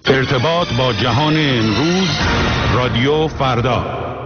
ارتباط با جهان امروز، رادیو فردا.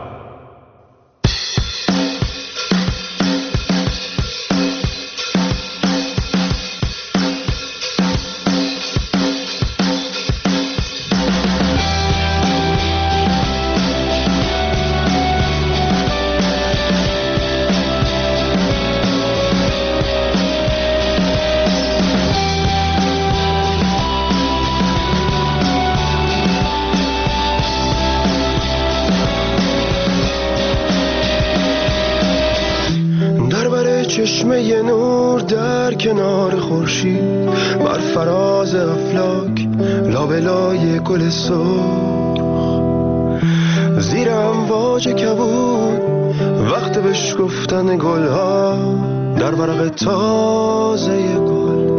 چشمه نور در کنار خورشید، بر فراز افلاک لابلای گل سرخ، زیر امواج کبود وقت بشکفتن گلها در ورق تازه گل،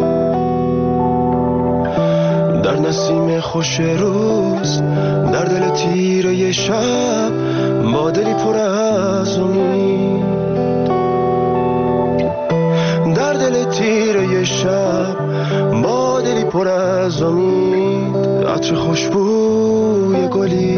در نسیم خوش روز، در دل تیره شب، با دلی پر از امید، در دل تیره شب، با دلی پر از امید، عطر خوشبوی گلی.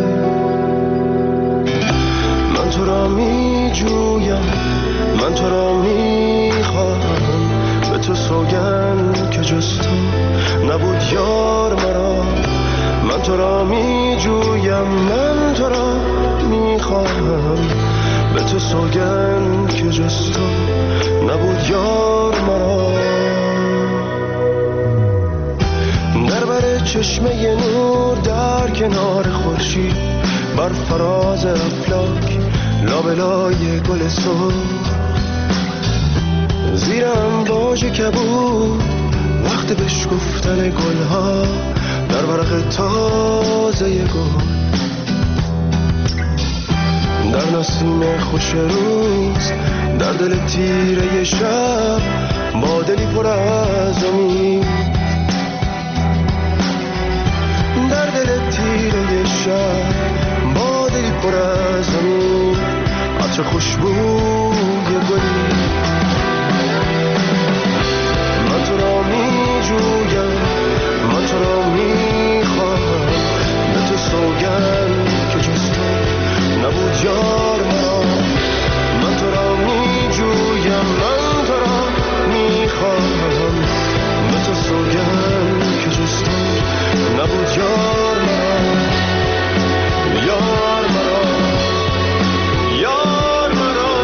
من تو را می جویم، من تو را می خواهم، به تو سوگند که جز تو نبود یار مرا. من تو را می جویم، من تو را می خواهم، به تو سوگند که جز تو نبود یار مرا. در بر چشمه نور در کنار خورشید، بر فراز افلاک لابلای گل سرخ، زیر امواج کبود وقت بشکفتن گلها در ورق تازه گل، در نسیم خوش روز، در دل تیره شب، با دلی پر از امید، در دل تیره شب، با دلی پر از امید، عطر خوشبوی گلی. من تو را می جویم، من تو را می خواهم، به تو سوگند که جز تو نبود یار مرا. من تو را می جویم، من تو را می خواهم، به تو سوگند که جز تو نبود یار مرا. یار مرا، یار مرا.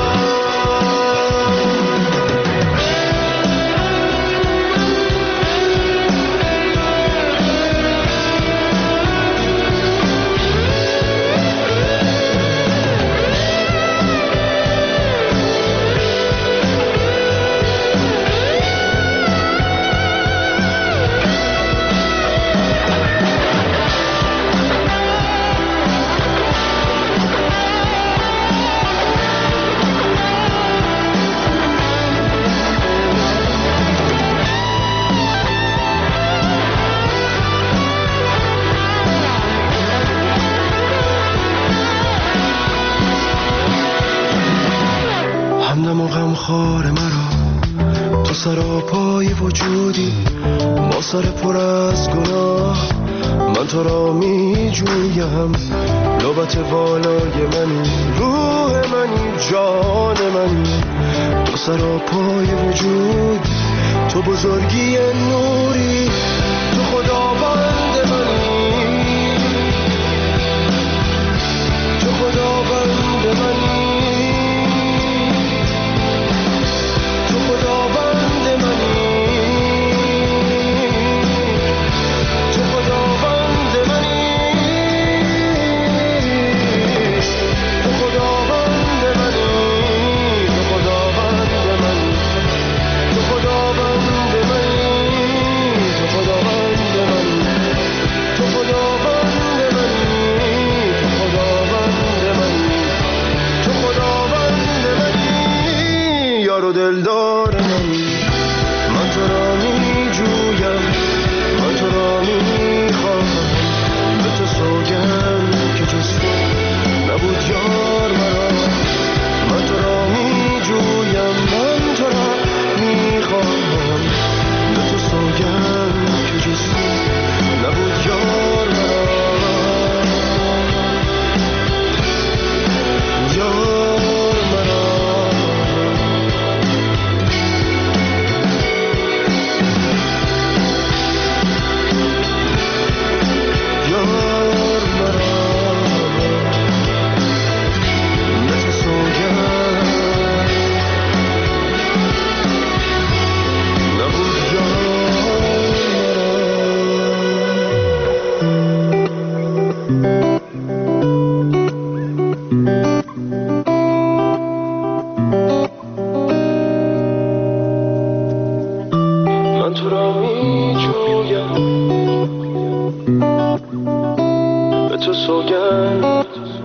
همدم و غمخوار مرا، تو سراپای وجودی، با سر پر از گناه. من تو را می جویم، لبت والای منی، روح منی، جان منی، تو سراپای وجود، تو بزرگی نوری، تو خداوند منی، تو خداوند منی، تو خداوند منی، تو خداوند منی، تو خداوند منی، تو خداوند منی، تو خداوند منی، تو خداوند سوگند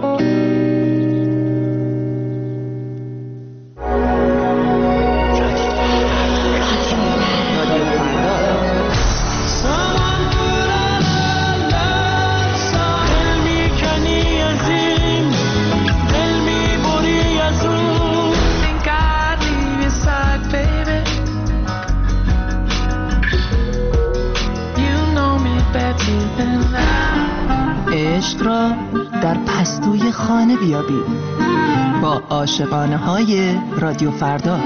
عشق را در پستوی خانه بیابید با عاشقانه های رادیو فردا.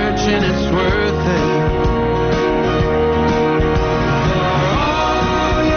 It's worth it. For all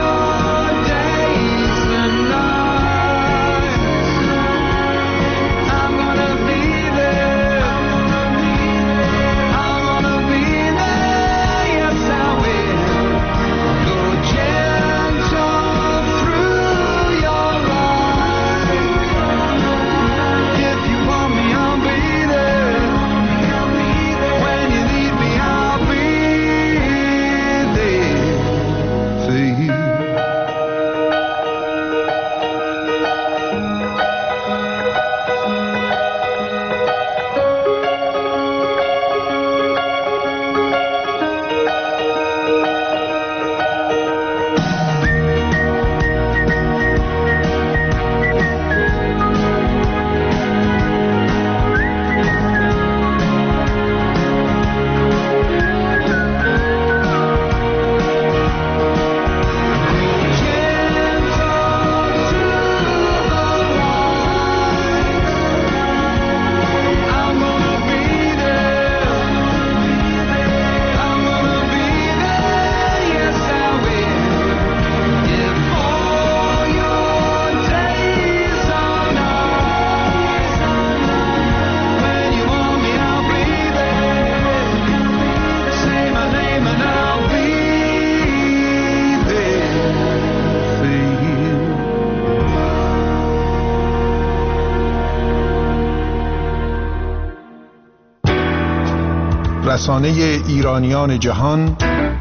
رسانه ایرانیان جهان،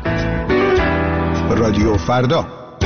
رادیو فردا.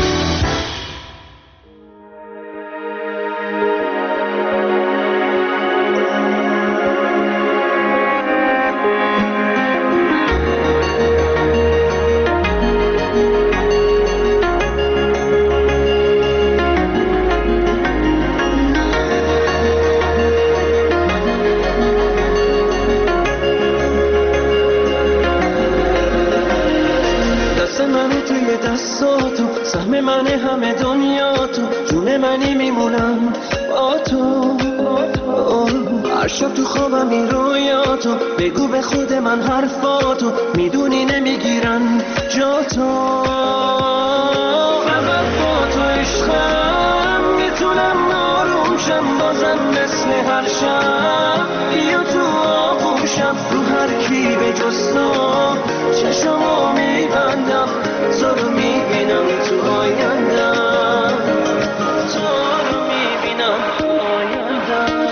بگو به خود من حرفاتو، میدونی نمیگیرن جا تو. فقط با تو عشقم میتونم آروم شم، بازم مثل هر شب بیا تو آغوشم. رو هر کی به جز تو چشمو میبندم، تو رو میبینم تو آیندم، تو رو میبینم تو آیندم.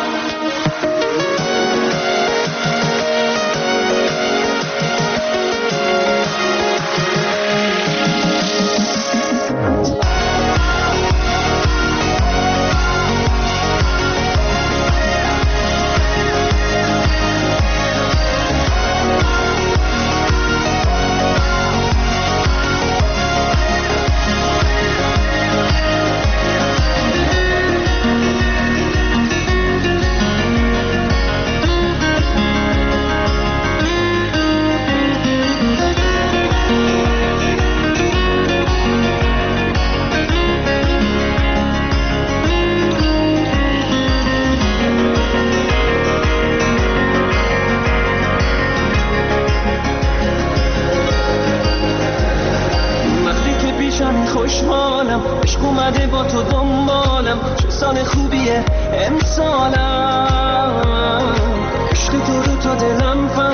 خوشحالم عشق اومده با تو دنبالم، چه سال خوبیه امسالم. عشق تو رو تا دلم